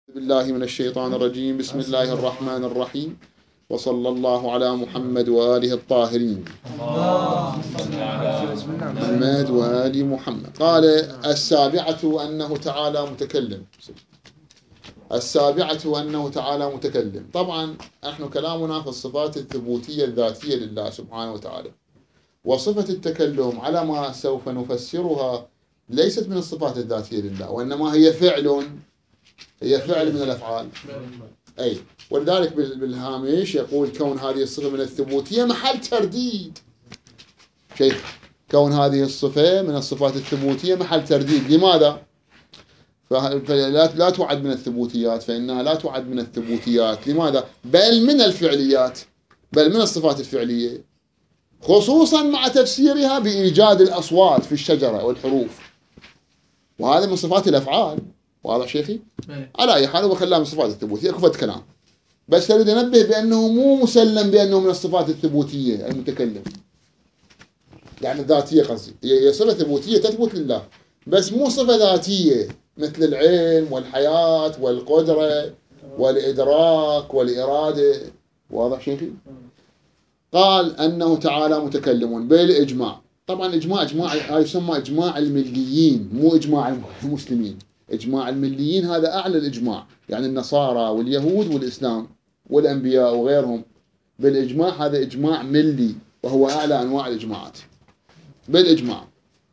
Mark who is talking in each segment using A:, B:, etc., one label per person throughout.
A: بالله من الشيطان الرجيم. بسم الله الرحمن الرحيم، وصلى الله على محمد وآله الطاهرين. محمد وآل محمد. قال السابعة أنه تعالى متكلم. السابعة أنه تعالى متكلم. طبعا نحن كلامنا في الصفات الثبوتية الذاتية لله سبحانه وتعالى، وصفة التكلم على ما سوف نفسرها ليست من الصفات الذاتية لله، وإنما هي فعل من الأفعال. أي ولذلك بالهامش يقول كون هذه الصفة من الثبوتية محل ترديد. شيخ، كون هذه الصفة من الصفات الثبوتية محل ترديد. لماذا؟ فلا تعد من الثبوتيات، فإنها لا تعد من الثبوتيات. لماذا؟ بل من الفعليات، بل من الصفات الفعلية، خصوصا مع تفسيرها بإيجاد الأصوات في الشجرة والحروف، وهذا من صفات الأفعال. واضح شيخي؟ على أي حال هو خلاها من الصفات الثبوتية كفت كلام، بس أريد أنبه بأنه مو مسلم بأنه من الصفات الثبوتية المتكلم، يعني الذاتية قصدي. هي صفة ثبوتية تثبت لله، بس مو صفة ذاتية مثل العلم والحياة والقدرة والإدراك والإرادة. واضح شيخي؟ قال أنه تعالى متكلم بالإجماع. طبعا إجماع هاي يسمى إجماع المليين، مو إجماع المسلمين. إجماع المليين هذا أعلى الإجماع، يعني النصارى واليهود والإسلام والأنبياء وغيرهم. بالإجماع هذا إجماع ملي، وهو أعلى أنواع الإجماعات بالإجماع.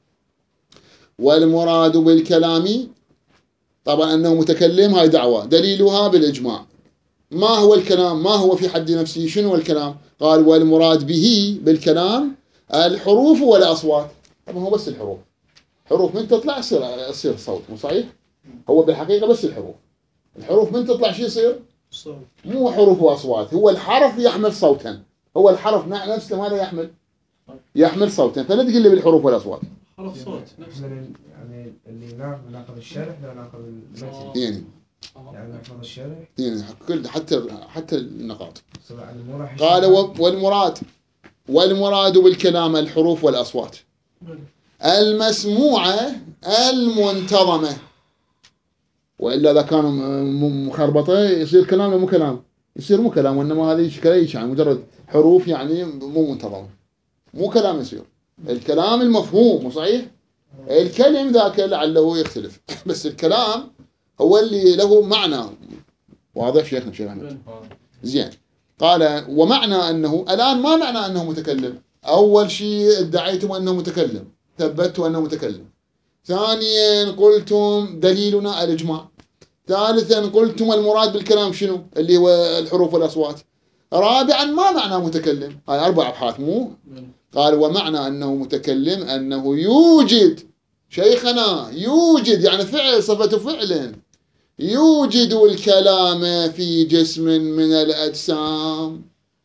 A: والمراد بالكلام طبعا أنه متكلم، هاي دعوة دليلها بالإجماع. ما هو الكلام؟ ما هو في حد نفسه؟ شنو الكلام؟ قال والمراد به بالكلام الحروف والأصوات. طبعا هو بس الحروف، حروف من تطلع يصير صوت، مو صحيح؟ هو بالحقيقة بس الحروف من تطلع شو يصير؟ صوت. مو حروف وأصوات، هو الحرف يحمل صوتا. هو الحرف نفسه ماذا يحمل صوتا. فلا تقول لي بالحروف والأصوات،
B: حرف صوت نفسه.
C: يعني اللي ناخذ الشرح لا ناخذ المتن.
A: يعني
C: ناخذ الشرح
A: يعني كل حتى النقاط.
C: يعني
A: قال والمراد بالكلام الحروف والأصوات المسموعة المنتظمة. وإلا إذا كانوا مخربطة يصير كلام مو كلام، يصير مو كلام، وإنما هذه شكليش يعني مجرد حروف، يعني مو منتظمة، مو كلام يصير. الكلام المفهوم، مو صحيح؟ الكلم ذاك لعله يختلف، بس الكلام هو اللي له معنى. واضح شيخنا شيخ أحمد؟ زين. قال ومعنى أنه الآن ما معنى أنه متكلم؟ أول شيء ادعيتم أنه متكلم، ثبتوا أنه متكلم. ثانيا قلتم دليلنا الإجماع. ثالثا قلتم المراد بالكلام شنو؟ اللي هو الحروف والأصوات. رابعا ما معنى متكلم؟ هاي 4 أبحاث مو؟ قال ومعنى أنه متكلم أنه يوجد، شيخنا يوجد يعني فعل، صفة فعل، يوجد الكلام في جسم من الأجسام.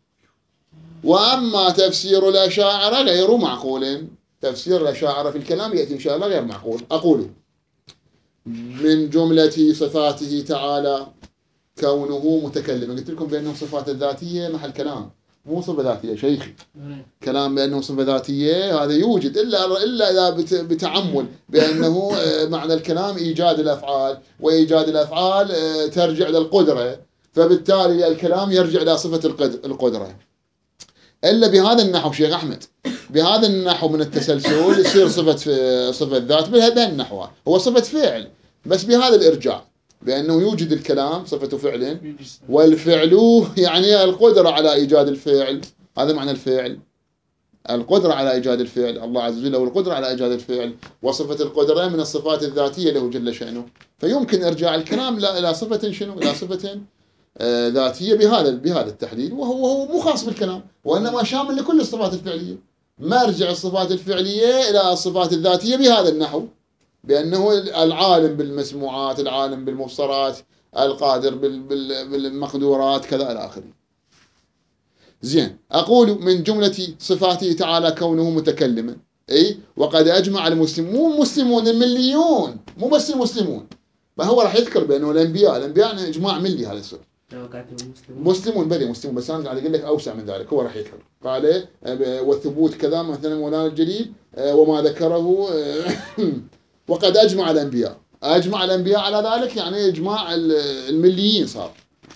A: وأما تفسير الأشاعرة غير معقول. تفسير الأشاعرة في الكلام يأتي إن شاء الله غير معقول. أقول من جملة صفاته تعالى كونه متكلم. قلت لكم بأنه صفات الذاتية محل كلام، مو صفة ذاتية شيخي. كلام بأنه صفة ذاتية هذا يوجد إلا إذا بتعمل بأنه معنى الكلام إيجاد الأفعال، وإيجاد الأفعال ترجع للقدرة، فبالتالي الكلام يرجع إلى صفة القدرة. إلا بهذا النحو شيخ أحمد، بهذا النحو من التسلسل يصير صفة ذات بهذا النحو، هو صفة فعل بس بهذا الإرجاع، بأنه يوجد الكلام صفة فعل، والفعل يعني القدرة على إيجاد الفعل. هذا معنى الفعل، القدرة على إيجاد الفعل. الله عز وجل له القدرة على إيجاد الفعل، وصفة القدرة من الصفات الذاتية له جل شأنه. فيمكن إرجاع الكلام إلى صفة شنو؟ إلى صفة ذاتية بهذا التحليل، وهو مو خاص بالكلام، وإنما شامل لكل الصفات الفعلية. مرجع الصفات الفعلية إلى الصفات الذاتية بهذا النحو، بأنه العالم بالمسموعات، العالم بالمبصرات، القادر بالمقدورات، كذا إلى آخره. زين. أقول من جملة صفاته تعالى كونه متكلما. أي وقد أجمع المسلمون، مو مسلمون المليون، مو بس المسلمون، ما هو راح يذكر بأنه الأنبياء يعني إجماع ملي هذا السؤال. مسلمون بلي مسلمون، بس أنا قاعد أقول لك أوسع من ذلك. هو راح يذكر قال والثبوت كذا مثلا مولانا الجليل وما ذكره وقد أجمع الأنبياء. أجمع الأنبياء على ذلك، يعني إجماع المليين صار.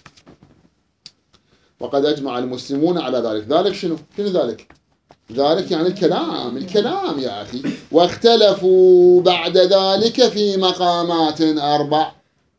A: وقد أجمع المسلمون على ذلك. ذلك شنو ذلك؟ ذلك يعني الكلام يا أخي. واختلفوا بعد ذلك في مقامات 4.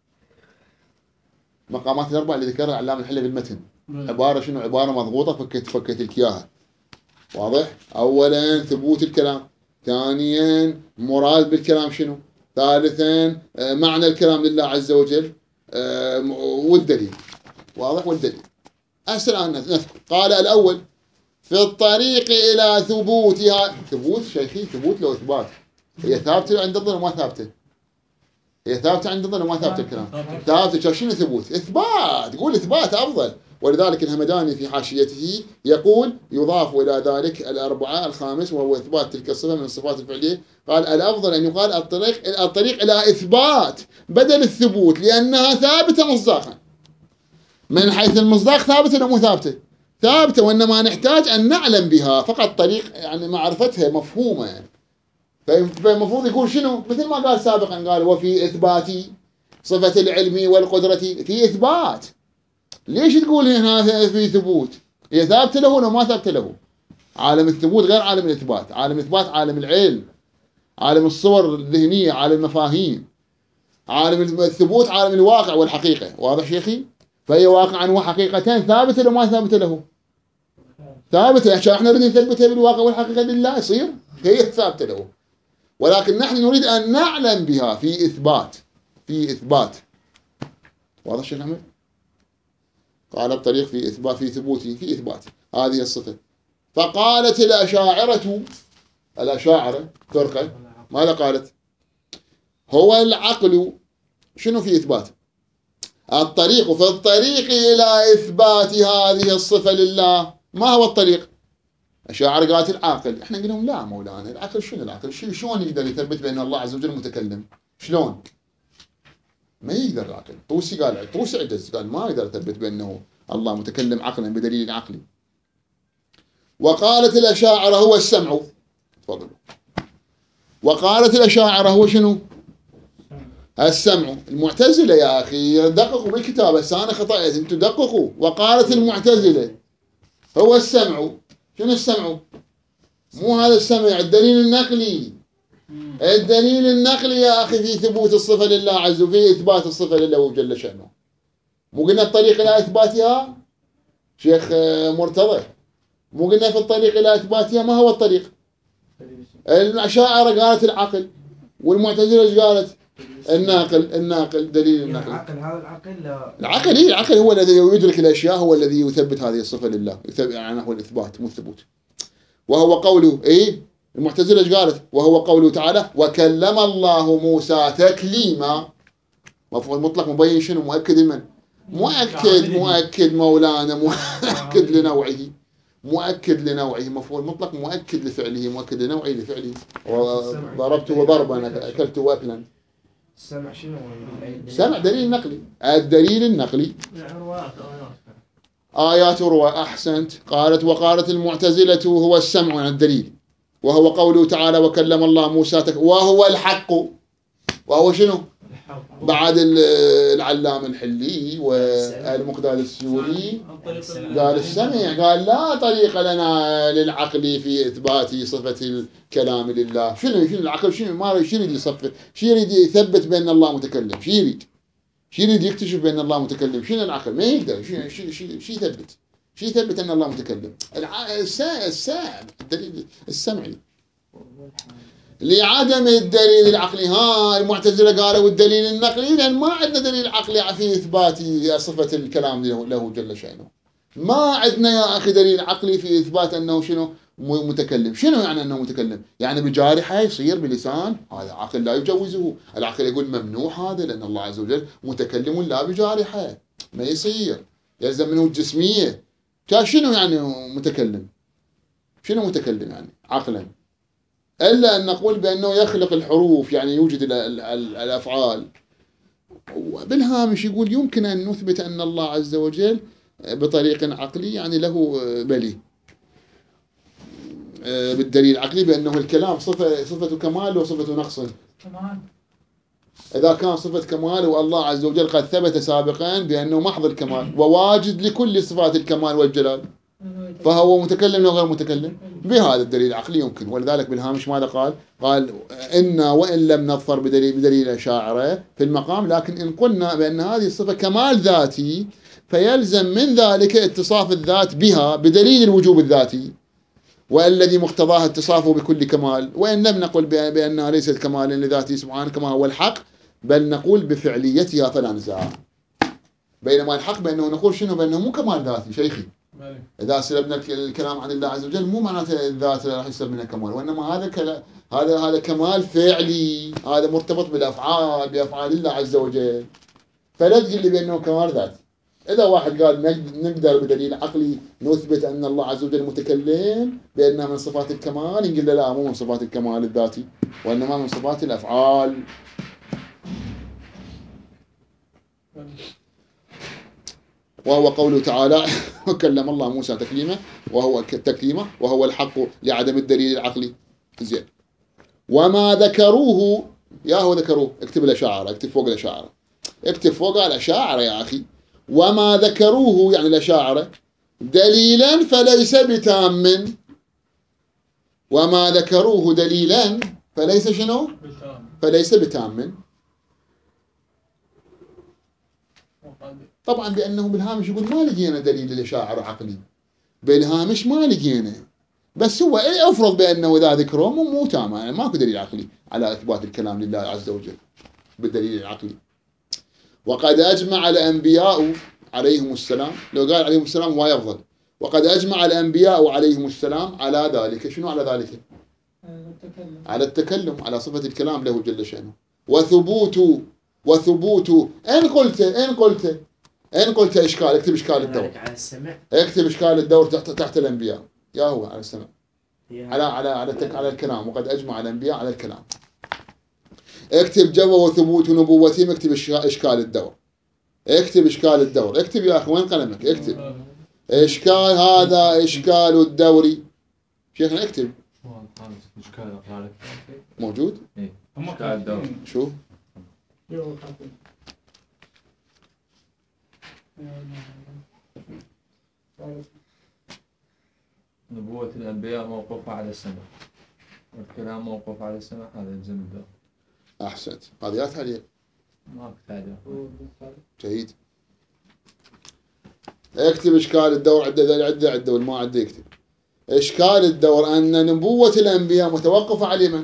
A: مقامات الأربع اللي ذكرها علام الحلي بالمتن عبارة شنو؟ عبارة مضغوطة فكيت لك إياها. واضح؟ أولا ثبوت الكلام، ثانيا مراد بالكلام شنو، ثالثا معنى الكلام لله عز وجل، والدليل. واضح؟ والدليل. الآن نذكر. قال الأول في الطريق إلى ثبوتها. ثبوت شيخي، ثبوت لو إثبات. هي ثابتة عند الظن وما ثابتة؟ هي ثابتة عند الظن وما ثابتة الكلام؟ ثابتة. شنو ثبوت؟ إثبات. يقول إثبات أفضل. ولذلك الهمداني في حاشيته يقول يضاف إلى ذلك الأربعة الخامس وهو إثبات تلك الصفة من الصفات الفعلية. قال الأفضل أن يقال الطريق إلى إثبات بدل الثبوت، لأنها ثابتة مصداقا. من حيث المصداق ثابتة ولا مو ثابتة؟ ثابتة، وإنما نحتاج أن نعلم بها فقط. طريق يعني معرفتها مفهومة يعني. فالمفروض يقول شنو؟ مثل ما قال سابقا، قال وفي إثبات صفة العلم والقدرة في إثبات. ليش تقول هنا في ثبوت؟ هي ثابتة له ولا ما ثابتة له؟ عالم الثبوت غير عالم الإثبات. عالم الإثبات عالم العلم، عالم الصور الذهنية، عالم المفاهيم. عالم الثبوت عالم الواقع والحقيقة. واضح شيخي؟ فهي واقعا وحقيقتين ثابتة ولا ما ثابتة له؟ ثابتة. عشان احنا نريد نثبتها بالواقع والحقيقة لله يصير هي ثابتة له، ولكن نحن نريد أن نعلم بها في إثبات. في إثبات. واضح شيخ أحمد؟ قال الطريق في إثبات، في ثبوته، في إثبات هذه الصفة. فقالت الأشاعرة فرقة ماذا قالت؟ هو العقل شنو في إثبات؟ الطريق في الطريق إلى إثبات هذه الصفة لله. ما هو الطريق؟ الأشاعرة قالت العقل. احنا نقول لهم لا مولانا، العقل شنو العقل؟ شلون يقدر يثبت بأن الله عز وجل متكلم؟ شلون؟ ما يقدر العقل. طوسي قال، طوسي عجز، قال ما يقدر يثبت بأنه الله متكلم عقلا بدليل عقلي. وقالت الأشاعرة هو السمع. تفضلوا. وقالت الأشاعرة هو شنو؟ السمع. المعتزلة يا أخي دققوا بالكتاب، بس أنا خطأت، أنتم دققوا. وقالت المعتزلة هو السمع. شنو السمع؟ مو هذا السمع، الدليل النقلي. الدليل النقلي يا أخي في ثبوت الصفة لله عز وجل، في إثبات الصفة لله جل شأنه. مو قلنا الطريق إلى إثباتها شيخ مرتضى؟ مو قلنا في الطريق إلى إثباتها؟ ما هو الطريق؟ الأشاعرة قالت العقل، والمعتزلة ايش قالت؟ الناقل دليل النقل.
C: العقل، هذا العقل لا.
A: العقل هو الذي يدرك الأشياء، هو الذي يثبت هذه الصفة لله، يعني هو الإثبات مو الثبوت. وهو قوله المعتزلة ايش قالت؟ وهو قوله تعالى وكلم الله موسى تكليما. مفعول مطلق مبين شنو؟ مؤكد لمن؟ مؤكد مولانا، مؤكد لنوعه. مؤكد لنوعه. مفعول مطلق مؤكد لفعله، مؤكد لنوعه لفعله. وضربته ضربا، أكلته أكلا.
C: السمع شنو؟
A: سمع دليل نقلي. الدليل النقلي آيات وروا. أحسنت. وقالت المعتزلة هو السمع عن الدليل، وهو قوله تعالى وكلم الله موسى وهو الحق. وهو شنو؟ بعد العلام الحلي والمقداد السيوري قال السمع، قال لا طريق لنا للعقل في إثبات صفة الكلام لله. شنو العقل؟ شنو يريد يصفر؟ شو يريد يثبت بأن الله متكلم؟ شو يريد يكتشف بأن الله متكلم؟ شنو العقل؟ ما يقدر. شو يثبت؟ شو يثبت أن الله متكلم؟ الدليل السمعي لعدم الدليل العقلي. المعتزلة قالوا الدليل النقلي، لأن ما عندنا دليل عقلي في إثبات صفة الكلام له جل شأنه. ما عندنا يا أخي دليل عقلي في إثبات أنه شنو؟ متكلم. شنو يعني أنه متكلم؟ يعني بجارحة يصير بلسان، هذا عقل لا يجوزه. العقل يقول ممنوع هذا، لأن الله عز وجل متكلم لا بجارحة، ما يصير، يلزم منه الجسمية. شنو يعني متكلم؟ شنو متكلم يعني عقلا؟ إلا أن نقول بأنه يخلق الحروف، يعني يوجد الأفعال. وبالهامش يقول يمكن أن نثبت أن الله عز وجل بطريق عقلي، يعني له بلي بالدليل العقلي بأنه الكلام صفة كمال وصفة نقص. إذا كان صفة كمال والله عز وجل قد ثبت سابقا بأنه محض الكمال وواجد لكل صفات الكمال والجلال، فهو متكلم أو غير متكلم؟ بهذا الدليل العقلي يمكن. ولذلك بالهامش ماذا قال؟ قال إن وإن لم نظفر بدليل الأشاعرة في المقام، لكن إن قلنا بأن هذه الصفة كمال ذاتي فيلزم من ذلك اتصاف الذات بها بدليل الوجوب الذاتي، والذي مقتضاها اتصافه بكل كمال. وإن لم نقل بأنها ليست كمالا لذاته سبحانه كما هو الحق، بل نقول بفعليتها فلا نزاع. بينما الحق بأنه نقول شنو؟ بأنه مو كمال ذاتي شيخي. إذا سلبنا الكلام عن الله عز وجل مو معناته الذات راح يسلب منها كمال، وإنما هذا كمال فعلي، هذا مرتبط بالأفعال، بأفعال الله عز وجل. فلا تقول لي بأنه كمال ذاتي. إذا واحد قال نقدر بدليل عقلي نثبت أن الله عز وجل متكلم بأنها من صفات الكمال، نقول لا مو من صفات الكمال الذاتي، وإنما من صفات الأفعال. وهو قوله تعالى وكلم الله موسى تكليما، وهو الحق لعدم الدليل العقلي. زين. وما ذكروه، يا هو ذكروه، اكتب الأشاعرة، اكتب فوق الأشاعرة، اكتب فوق الأشاعرة يا أخي. وما ذكروه يعني الأشاعرة دليلا فليس بتام. وما ذكروه دليلا فليس شنو؟ فليس بتام. طبعا بأنه بالهامش يقول ما لقينا دليل الأشاعرة عقلي، بالهامش ما لقينا، بس هو افرض بأنه إذا ذكرهم مو تام، يعني ماكو دليل عقلي على إثبات الكلام لله عز وجل بالدليل العقلي. وقد أجمع الأنبياء عليهم السلام، لو قال عليهم السلام هو يفضل، وقد أجمع الأنبياء عليهم السلام على ذلك. شنو على ذلك؟ على التكلم، على صفة الكلام له جل شأنه. وثبوت إن قلت إشكال، اكتب إشكال الدور، اكتب إشكال الدور تحت الأنبياء، يا هو على السمع، على الكلام. وقد أجمع الأنبياء على الكلام. اكتب جو وثبوت نبوتهم، اكتب إشكال الدور، اكتب إشكال الدور، اكتب يا أخي وين قلمك؟ اكتب إشكال، هذا إشكال الدوري. شيخنا اكتب. موجود؟ إشكال الدور. شو؟
B: نبوة الأنبياء موقوفة على السمع، والكلام موقوف على السمع، هذا يلزم الدور.
A: أحسنت. هذه تعليق.
B: ما تعليق.
A: جيد. اكتب إشكال الدور، عدة والما عدة يكتب. إشكال الدور أن نبوة الأنبياء متوقفة على من؟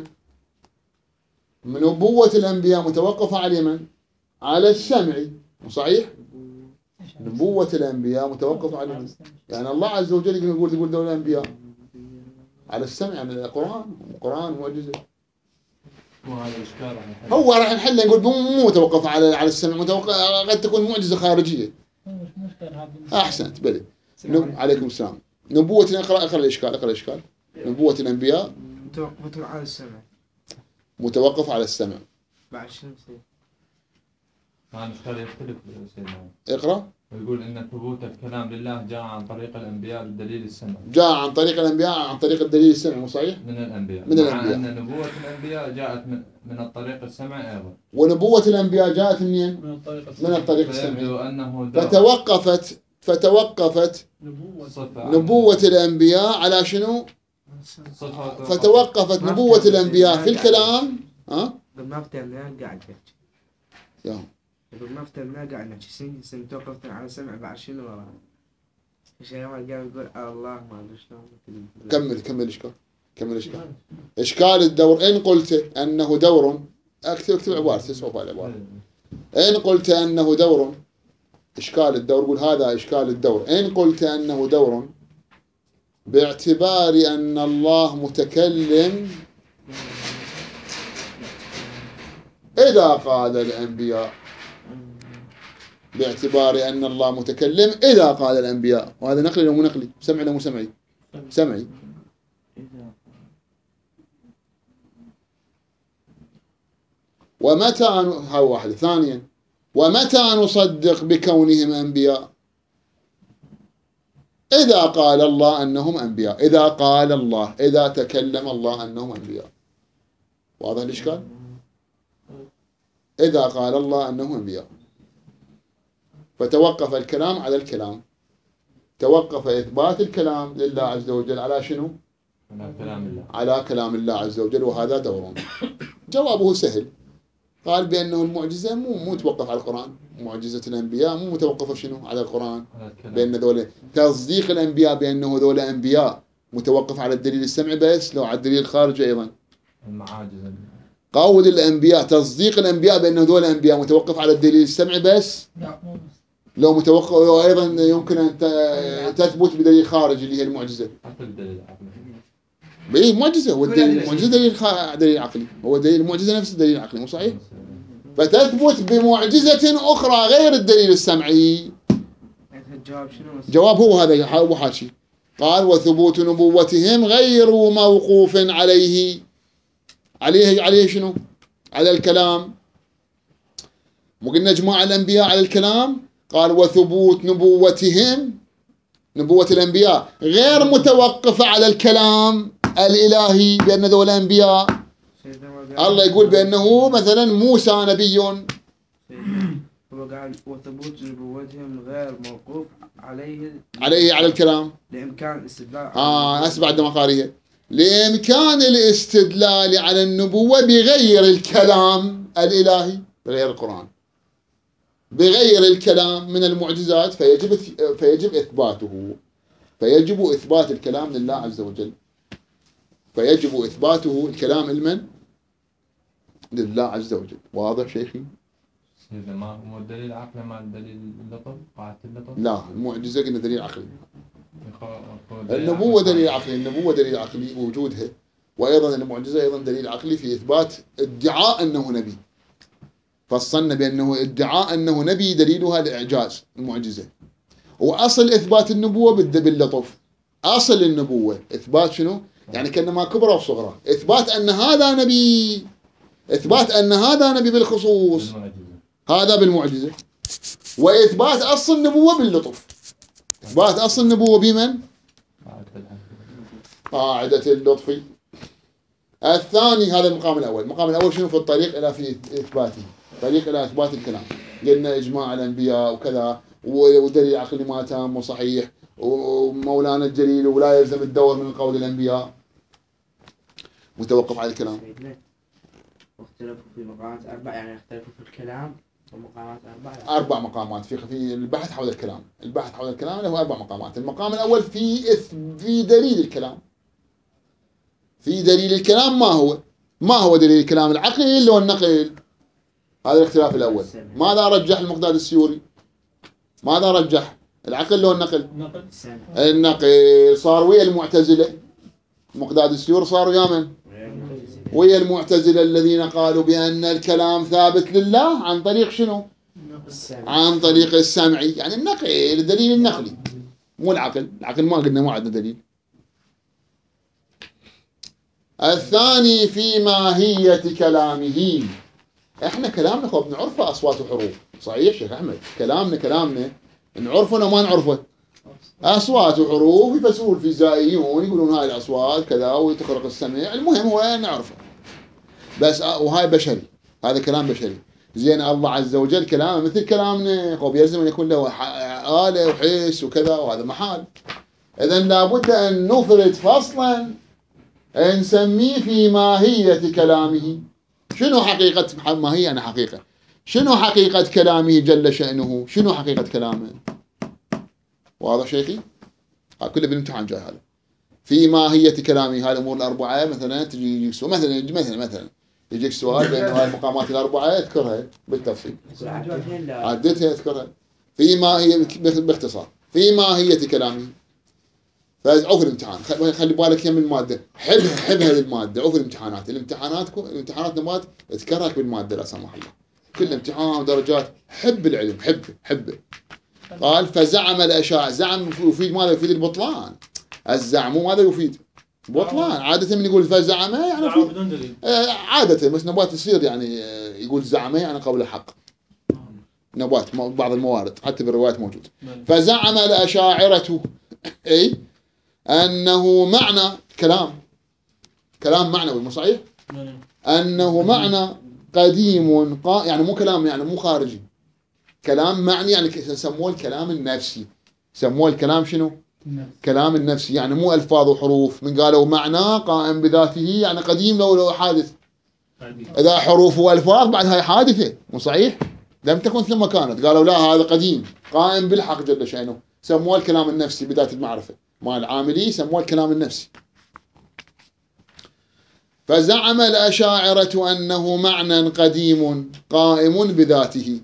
A: نبوة الأنبياء متوقفة على من؟ على السمع. صحيح؟ نبوة الأنبياء متوقفة على من؟ يعني الله عز وجل يقول دور الأنبياء على السمع، يعني القرآن معجزة. هو راح نحل نقول مو متوقف على السمع، قد تكون معجزة خارجية. أحسنت. بلي. عليكم السلام. نبوة، اقرأ الإشكال. نبوة الأنبياء
C: متوقفة على السمع.
A: متوقف على السمع.
C: بعد شنو يصير؟
B: الإشكال يختلف سيدنا.
A: اقرأ.
B: يقول إن ثبوت الكلام لله جاء عن طريق الأنبياء بالدليل السمع.
A: جاء عن طريق الأنبياء عن طريق الدليل السمع، مو صحيح؟
B: من الأنبياء.
A: مع
B: أن نبوة الأنبياء جاءت من الطريق السمع أيضا.
A: ونبوة الأنبياء جاءت منين؟ من الطريق السمع. فتوقفت نبوة الأنبياء على شنو؟ فتوقفت نبوة الأنبياء في الكلام.
C: ما فترنا قاعد
A: يا
C: يقول ما فترنا قاعد نحكي توقفت على سمع بعد شنو وراه. الشيخ قام يقول الله ما ادري شلون.
A: كمل إشكال الدور. إن قلت أنه دور، اكتب عبارتي، صوب العبارة. إن قلت أنه دور، إشكال الدور، قول هذا إشكال الدور. إن قلت أنه دور باعتبار أن الله متكلم إذا قال الأنبياء، باعتبار أن الله متكلم إذا قال الأنبياء. وهذا نقلي لو مو نقلي؟ سمعي لو مو سمعي؟ سمعي. ومتى هو واحد. ثانيا، ومتى نصدق بكونهم أنبياء؟ إذا قال الله أنهم أنبياء، إذا تكلم الله أنهم أنبياء. واضح الإشكال؟ إذا قال الله أنه أنبياء. فتوقف الكلام على الكلام، توقف إثبات الكلام لله عز وجل على شنو؟
B: على كلام الله،
A: على كلام الله عز وجل، وهذا دور. جوابه سهل، قال بأنه المعجزة مو توقف على القرآن، معجزة الأنبياء مو متوقفة شنو؟ على القرآن، بأن ذولا تصديق الأنبياء بأنه ذولا أنبياء متوقف على الدليل السمعي بس، لو على الدليل الخارجي أيضا.
B: المعاجز
A: قول الأنبياء، تصديق الأنبياء بأنه ذولا أنبياء متوقف على الدليل السمعي بس،
B: لا مو بس،
A: لو متوقف أيضا يمكن أن تثبت بدليل خارجي اللي هي المعجزة.
B: حتى الدليل العقلي.
A: بإيه معجزة، هو الدليل المعجزة دليل عقلي، هو دليل المعجزة نفس الدليل العقلي، مو صحيح؟ فتثبت بمعجزة أخرى غير الدليل السمعي.
C: الجواب شنو؟
A: جواب هو هذا هو حاشي. قال وثبوت نبوتهم غير موقوف عليه شنو؟ على الكلام. مو قلنا اجماع الأنبياء على الكلام؟ قال وثبوت نبوتهم، نبوة الأنبياء غير متوقفة على الكلام الإلهي بأن ذول أنبياء. الله يقول بأنه مثلا موسى نبي،
C: هو قال وثبوت نبوتهم غير موقوف
A: على الكلام،
C: لإمكان الاستدلال
A: هسه بعد ما قاريه لإمكان الاستدلال على النبوة بغير الكلام الإلهي، بغير القرآن، بغير الكلام من المعجزات، فيجب إثباته، فيجب إثبات الكلام لله عز وجل، فيجب إثباته الكلام لمن؟ لله عز وجل. واضح شيخي؟
B: إذا ما هو الدليل عقلي مع الدليل اللطف، قاعدة اللطف.
A: لا، المعجزة قلنا دليل عقلي، النبوة دليل عقلي، النبوة دليل عقلي وجودها، وأيضا المعجزة أيضا دليل عقلي في إثبات ادعاء أنه نبي. فصلنا بأنه ادعاء أنه نبي دليلها الإعجاز المعجزة، وأصل إثبات النبوة باللطف. أصل النبوة إثبات شنو؟ يعني كأنما كبرى وصغرى، إثبات أن هذا نبي، إثبات أن هذا نبي بالخصوص، هذا بالمعجزة. وإثبات أصل النبوة باللطف، إثبات أصل النبوة بمن؟ قاعدة اللطف. الثاني هذا المقام الأول. المقام الأول شنو؟ في الطريق إلى في إثباته، طريق إلى إثبات الكلام. قلنا إجماع الأنبياء وكذا، ودليل عقلي ما تام وصحيح، ومولانا الجليل ولا يلزم الدور من قول الأنبياء، متوقف على الكلام.
C: واختلفوا في مقامات 4، يعني اختلفوا في الكلام ومقامات 4.
A: 4 مقامات في البحث حول الكلام. البحث حول الكلام له 4 مقامات. المقام الأول في دليل الكلام. في دليل الكلام ما هو دليل الكلام؟ العقل لو النقل؟ هذا الاختلاف الأول. ماذا رجح المقداد السيوري؟ ماذا رجح؟ العقل لو النقل؟ النقل. صار ويا المعتزلة، المقداد السيوري صار ويا من؟ ويا المعتزلة الذين قالوا بأن الكلام ثابت لله عن طريق شنو؟ عن طريق السمعي، يعني النقل، الدليل النقلي، مو العقل. العقل ما قلنا ما عندنا دليل. الثاني في ماهية كلامه. احنا كلامنا خب نعرفه أصوات وحروف، صحيح شيخ أحمد؟ كلامنا نعرفه ولا ما نعرفه؟ أصوات وحروف. يفسرون الفيزيائيون يقولون هاي الأصوات كذا وتخرق السمع، المهم هو نعرفه بس، وهاي بشري، هذا كلام بشري. زين الله عز وجل كلامه مثل كلامنا، خب يلزم أن يكون له آلة وحس وكذا، وهذا محال. إذن لابد أن نفرد فصلا نسميه في ماهية كلامه. شنو حقيقة ماهية؟ يعني حقيقة. شنو حقيقة كلامه جل شأنه؟ شنو حقيقة كلامه؟ واضح شيخي؟ كله بالامتحان جاي هذا. في ماهية كلامه. هاي الأمور الأربعة مثلا تجي سؤال، مثلا يجيك سؤال بأن هاي المقامات الأربعة اذكرها بالتفصيل. عدتها اذكرها. في ماهية باختصار. في ماهية كلامه. فعوف الامتحان، خلي بالك يم المادة، حبها للمادة. عوف الامتحانات نبات اذكرها بالمادة لا سمح الله. كل امتحان درجات. حب العلم، حبه. قال فزعم الأشاعرة. زعم يفيد ماذا؟ يفيد البطلان. الزعم ماذا يفيد؟ بطلان. عادة من يقول فزعم يعني
B: بدون دليل.
A: عادة بس نبات يصير يعني يقول زعم يعني قول الحق. نبات بعض الموارد حتى بالروايات موجود. فزعم الأشاعرة أي أنه معنى كلام معنوي، مو صحيح؟ أنه معنى قديم يعني مو كلام، يعني مو خارجي، كلام معني، يعني سموه الكلام النفسي. سموه الكلام شنو؟ كلام النفسي، يعني مو ألفاظ وحروف. من قالوا معناه قائم بذاته يعني قديم لو حادث. إذا حروف وألفاظ بعد هاي حادثة، مو صحيح؟ لم تكن ثم كانت. قالوا لا، هذا قديم قائم بالحق جل شأنه. سموه الكلام النفسي بذات المعرفة مال العاملي، سموه الكلام النفسي. فزعم الأشاعرة أنه معنى قديم قائم بذاته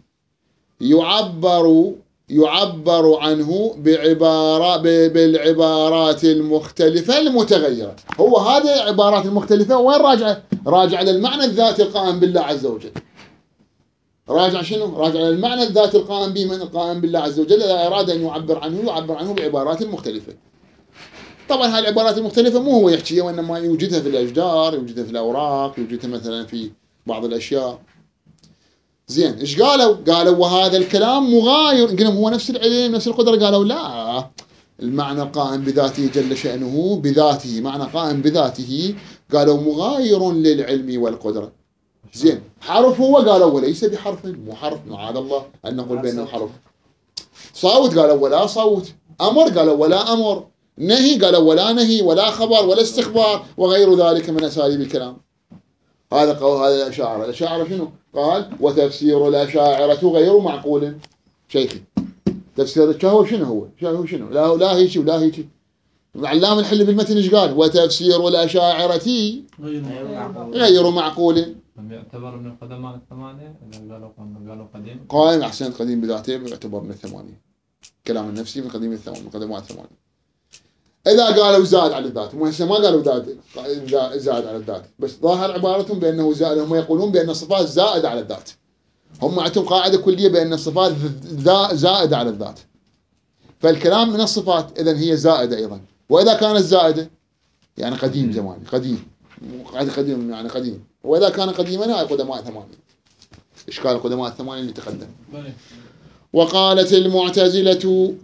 A: يعبر عنه بالعبارات المختلفة المتغيرة. هو هذه العبارات المختلفة وين راجعة؟ راجع للمعنى الذاتي القائم بالله عز وجل. راجع شنو؟ راجع للمعنى الذاتي القائم به من القائم بالله عز وجل. إذا أراد أن يعبر عنه بعبارات مختلفة. طبعا هاي العبارات المختلفة مو هو يحكيها، وإنما يوجدها في الأشجار، يوجدها في الأوراق، يوجدها مثلا في بعض الأشياء. زين، ايش قالوا؟ قالوا وهذا الكلام مغاير. قلنا هو نفس العلم نفس القدرة. قالوا لا، المعنى القائم بذاته جل شأنه، بذاته معنى قائم بذاته، قالوا مغاير للعلم والقدرة. زين، حرف هو؟ قالوا وليس بحرف، مو حرف، معاذ الله أن نقول بأنه حرف. صوت؟ قالوا ولا صوت. أمر؟ قالوا ولا أمر. نهي؟ قالوا ولا نهي ولا خبر ولا استخبار وغير ذلك من أساليب الكلام. هذا قول هذا الأشاعرة. الأشاعرة شنو؟ قال وتفسير الأشاعرة غير معقول. شيخي تفسير الشهو شنو هو؟ شنو؟ لا هيك ولا هيك. العلامة الحلي بالمتن ايش قال؟ وتفسير الأشاعرة غير معقول.
B: لم يعتبر من القدماء الثمانية؟ قالوا قديم.
A: قائم، أحسنت، قديم بذاته يعتبر من الثمانية. كلام النفسي من قديم الثمانية، من قدماء الثمانية. إذا قالوا زاد على الذات، هم هسه ما قالوا زاد على الذات، بس ظاهر عبارتهم بأنه زاد. هم يقولون بأن الصفات زائدة على الذات. هم عندهم قاعدة كلية بأن الصفات زائدة على الذات. فالكلام من الصفات إذن هي زائدة أيضا. وإذا كانت زائدة يعني قديم زماني، قديم يعني قديم. وإذا كان قديما هاي قدماء ثمانية. إشكال القدماء الثمانية اللي تقدم. وقالت المعتزلة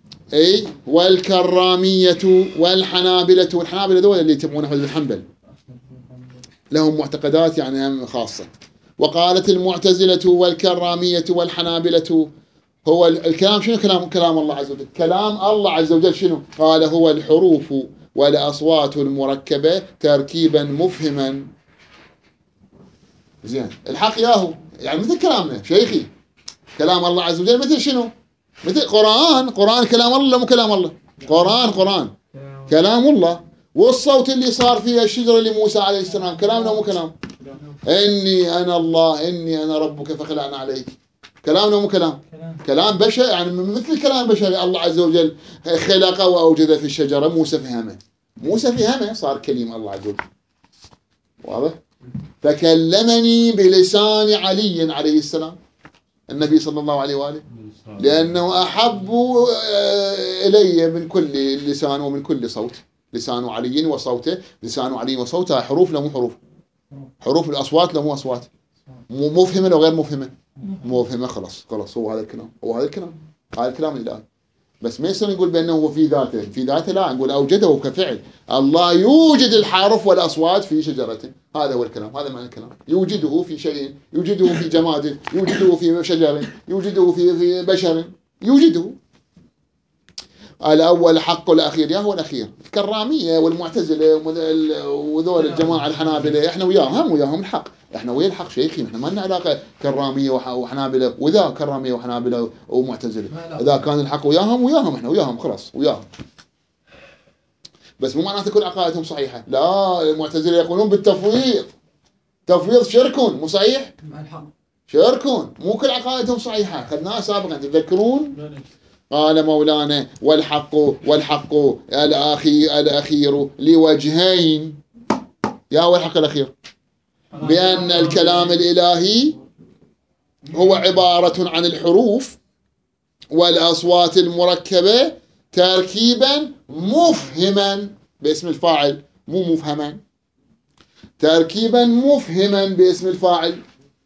A: والكرامية والحنابلة. والحنابلة دول اللي يتبعون أحمد بن حنبل، لهم معتقدات يعني خاصة. وقالت المعتزلة والكرامية والحنابلة هو الكلام شنو؟ كلام الله عز وجل. كلام الله عز وجل شنو؟ قال هو الحروف والأصوات المركبة تركيبا مفهما. زين، الحق ياهو يعني مثل كلامنا شيخي. كلام الله عز وجل مثل شنو؟ مثل قرآن كلام الله مو كلام الله. قرآن كلام الله. والصوت اللي صار فيه الشجرة لموسى عليه السلام كلامنا مو كلام. إني أنا الله إني أنا ربك فخلعنا عليك. كلامنا مو كلام بشر، يعني مثل كلام بشري. الله عز وجل خلق وأوجد في الشجرة. موسى فهمه صار كلمة الله عز وجل. واضح؟ فكلمني بلسان علي عليه السلام، النبي صلى الله عليه وآله، لأنه أحب إلي من كل لسان ومن كل صوت. لسان علي وصوته. لسان علي وصوته حروف لو مو حروف؟ حروف. الأصوات لو مو أصوات؟ مفهمة لو غير مفهمة؟ مفهمة. خلاص هو هذا الكلام. هذا الكلام الإلهي. بس ما يصير نقول بأنه هو في ذاته لا، نقول أوجده كفعل. الله يوجد الحرف والأصوات في شجرة. هذا هو الكلام، هذا معنى الكلام. يوجده في شيء، يوجده في جماد، يوجده في شجر، يوجده في بشر، يوجده. الأول حق والأخير يا هو الأخير. الكرامية والمعتزلة وذول الجماعة الحنابلة احنا وياهم الحق. احنا ويا الحق شيخي. احنا ما لنا علاقة كرامية وحنابلة وذا كرامية وحنابلة ومعتزلة. إذا كان الحق وياهم احنا وياهم خلاص وياهم. بس مو معناته كل عقائدهم صحيحة. لا، المعتزلة يقولون بالتفويض. تفويض شرك، مو صحيح؟ شرك، مو كل عقائدهم صحيحة. أخذناها سابقا تذكرون. قال مولانا والحق الأخير لوجهين. يا هو الحق الأخير بأن الكلام الإلهي هو عبارة عن الحروف والأصوات المركبة تركيبا مفهما باسم الفاعل، مو مفهما. تركيبا مفهما باسم الفاعل.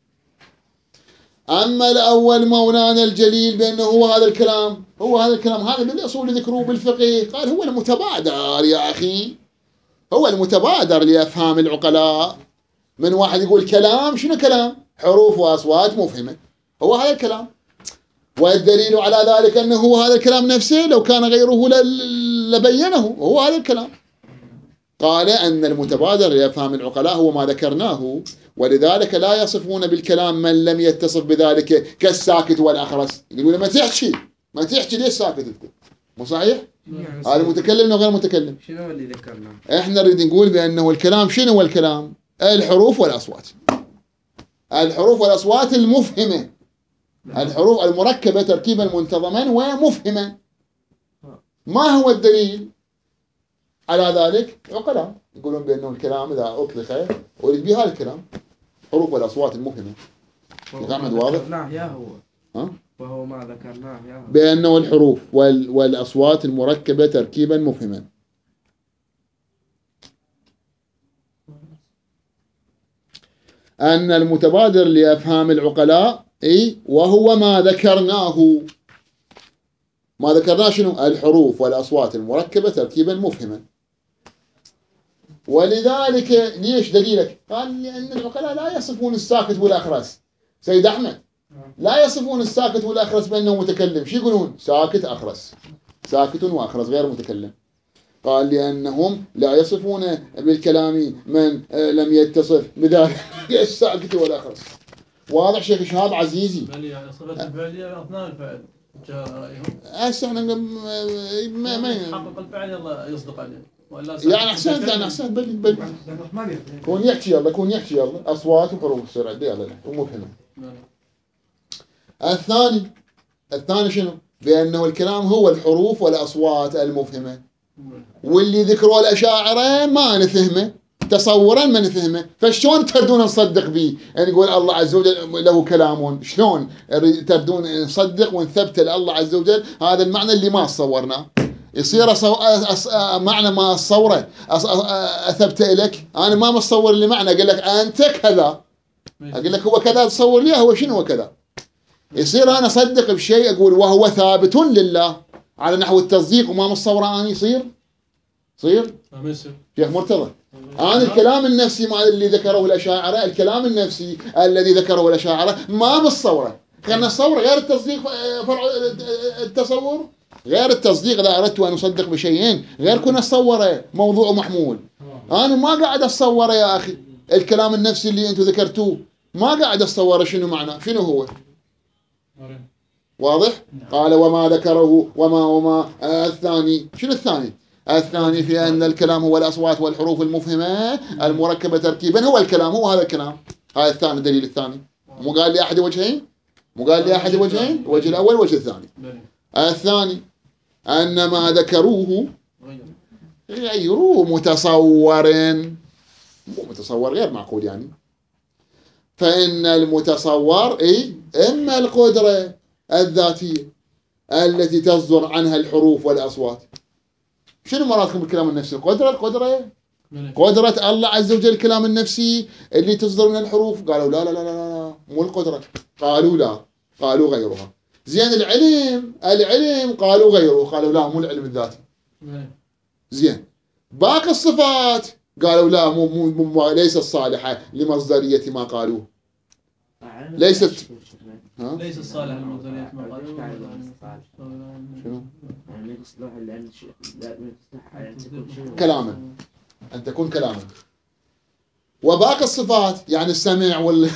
A: أما الأول مولانا الجليل بأنه هو هذا الكلام هذا بالأصول ذكروه بالفقه. قال هو المتبادر يا أخي، هو المتبادر لأفهام العقلاء. من واحد يقول كلام، شنو كلام؟ حروف وأصوات مفهمة. هو هذا الكلام. والدليل على ذلك أنه هو هذا الكلام نفسه، لو كان غيره لبينه. هو هذا الكلام. قال أن المتبادر لأفهام العقلاء هو ما ذكرناه، ولذلك لا يصفون بالكلام من لم يتصف بذلك كالساكت والأخرس. يقولون ما تحكي ليش ساكت أنت؟ مو صحيح؟ هذا متكلم أو غير متكلم؟
C: شنو اللي ذكرناه؟
A: احنا نريد نقول بأنه الكلام شنو هو الكلام؟ الحروف والأصوات. الحروف والأصوات المفهمة، الحروف المركبة تركيبا منتظما ومفهما. ما هو الدليل على ذلك؟ عقلاء يقولون بأنه الكلام إذا أطلق أريد به هذا الكلام، حروف والأصوات المفهمة. محمد واضح؟
C: يا هو
A: ها؟
C: وهو ما ذكرناه يا هو
A: بأنه الحروف والأصوات المركبة تركيبا مفهما. أن المتبادر لأفهام العقلاء وهو ما ذكرناه. ما ذكرناه شنو؟ الحروف والأصوات المركبة تركيبا مفهما. ولذلك ليش دليلك؟ قال لأن العقلاء لا يصفون الساكت والأخرس. سيد أحمد لا يصفون الساكت والأخرس بأنه متكلم. شو يقولون؟ ساكت أخرس، ساكت وأخرس غير متكلم. قال لأنهم لا يصفون بالكلام من لم يتصف بذلك الساكت والأخرس. واضح شيخ شهاب عزيزي؟
B: بل يعني صفة الفعلية أثناء الفعل جاء رأيهم.
A: أحسن ما
B: يحقق الفعل يلا يصدق عليه.
A: يعني أحسن بل كون يحكي يلا، كون يحكي يلا أصوات وحروف تصير عندي يلا ومفهمة. الثاني شنو؟ بأنه الكلام هو الحروف والأصوات المفهمة، واللي ذكروا الأشاعرة ما نفهمه، تصورا ما نفهمه. فشلون تردون نصدق به؟ يعني يقول الله عز وجل له كلام، شلون تردون نصدق ونثبت الله عز وجل هذا المعنى اللي ما تصورناه؟ يصير معنى ما أصوره أثبت لك. أنا ما متصور اللي معنى، أقول لك أنت كذا، أقول لك هو كذا، تصور لي هو شنو هو كذا. يصير أنا أصدق بشيء أقول وهو ثابت لله على نحو التصديق وما متصوره أنا يصير شيخ مرتضى. أنا الكلام النفسي اللي ذكره الأشاعرة، الكلام النفسي الذي ذكره الأشاعرة ما متصوره. كان الصور غير التصديق، فرع التصور غير التصديق. إذا أردت أن أصدق بشيئين غير كنا أصوره موضوع محمول. أنا ما قاعد أصوره يا أخي. الكلام النفسي اللي أنتم ذكرتوه ما قاعد أصوره شنو معناه، شنو هو. واضح؟ قال وما ذكره وما الثاني. شنو الثاني؟ الثاني في أن الكلام هو الأصوات والحروف المفهمة المركبة تركيبا. هو الكلام، هو هذا الكلام. هذا الثاني، الدليل الثاني. مو قال لي أحد وجهين؟ الوجه الأول والوجه الثاني. الثاني أن ما ذكروه غير متصور غير معقول يعني. فإن المتصور إما القدرة الذاتية التي تصدر عنها الحروف والأصوات. شنو مرادكم بالكلام النفسي؟ قدرة الله عز وجل. الكلام النفسي اللي تصدر من الحروف. قالوا لا مو القدرة. قالوا لا، قالوا غيرها. زين العلم قالوا غيره، قالوا لا مو العلم الذاتي. زين باقي الصفات قالوا لا مو ليست صالحة لمصدرية ما قالوه. ليست
B: الصالح لمصدرية ما قالوه.
A: شنو؟ كلاما أن تكون كلاما. وباقي الصفات يعني السمع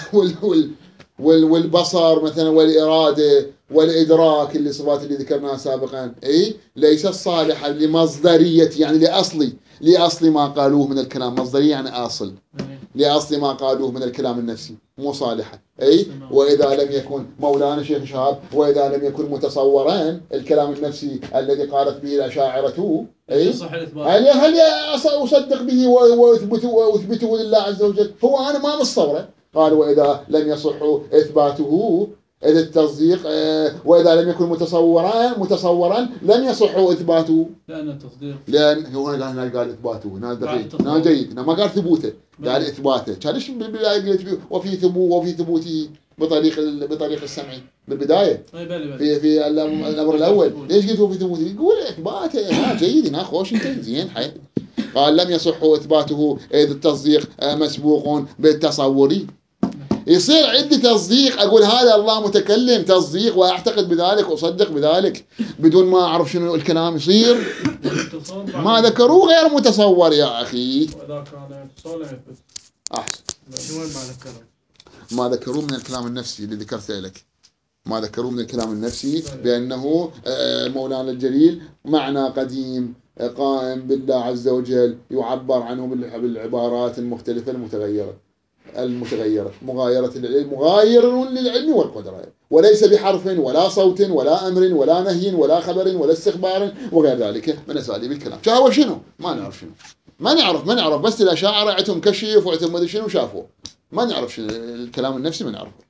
A: والبصر مثلا والإرادة والإدراك، اللي صفات اللي ذكرناها سابقا، ليست صالحة لمصدرية يعني لأصل ما قالوه من الكلام. مصدرية يعني أصل، لأصل ما قالوه من الكلام النفسي مو صالحة. وإذا لم يكن مولانا شيخ شهاب، وإذا لم يكن متصورا الكلام النفسي الذي قالت به الأشاعرة، هل أصدق به وأثبته لله عز وجل؟ هو أنا ما متصوره. قال وإذا لم يصح إثباته إذ التصديق، وإذا لم يكن متصورا لم يصح إثباته.
B: لأن التصديق،
A: لأن هو هنا قال إثباته، هنا دقيق، هنا جيد، ما قال ثبوته، قال إثباته. كان إيش بالبداية قلت وفي ثبوته بطريق السمع بالبداية في الأمر الأول. ليش قلت وفي ثبوته؟ يقول إثباته هنا جيد، هنا خوش أنت زين حي. قال لم يصح إثباته إذ التصديق مسبوق بالتصور. يصير عندي تصديق، أقول هذا الله متكلم، تصديق وأعتقد بذلك وأصدق بذلك بدون ما أعرف شنو الكلام يصير. ما ذكروه غير متصور يا أخي.
D: وإذا كان اتصال لا يثبت.
A: أحسن.
C: شنو ما ذكره؟
A: ما ذكروه من الكلام النفسي اللي ذكرت لك، ما ذكروه من الكلام النفسي بأنه مولانا الجليل معنى قديم قائم بالله عز وجل، يعبر عنه بالعبارات المختلفة المتغيرة مغايرة العلم، مغاير للعلم والقدرة، وليس بحرف ولا صوت ولا أمر ولا نهي ولا خبر ولا استخبار وغير ذلك من أساليب الكلام. هو شنو؟ ما نعرف شنو، ما نعرف بس الأشاعرة عندهم كشف وعندهم ما شنو شافوه، ما نعرف شنو الكلام النفسي، ما نعرفه.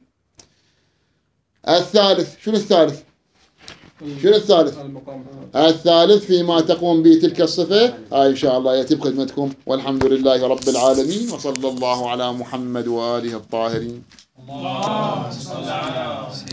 A: الثالث شنو الثالث؟ شنو الثالث؟ الثالث فيما تقوم به تلك الصفة. إن شاء الله يأتي بخدمتكم، والحمد لله رب العالمين، وصلى الله على محمد وآله الطاهرين.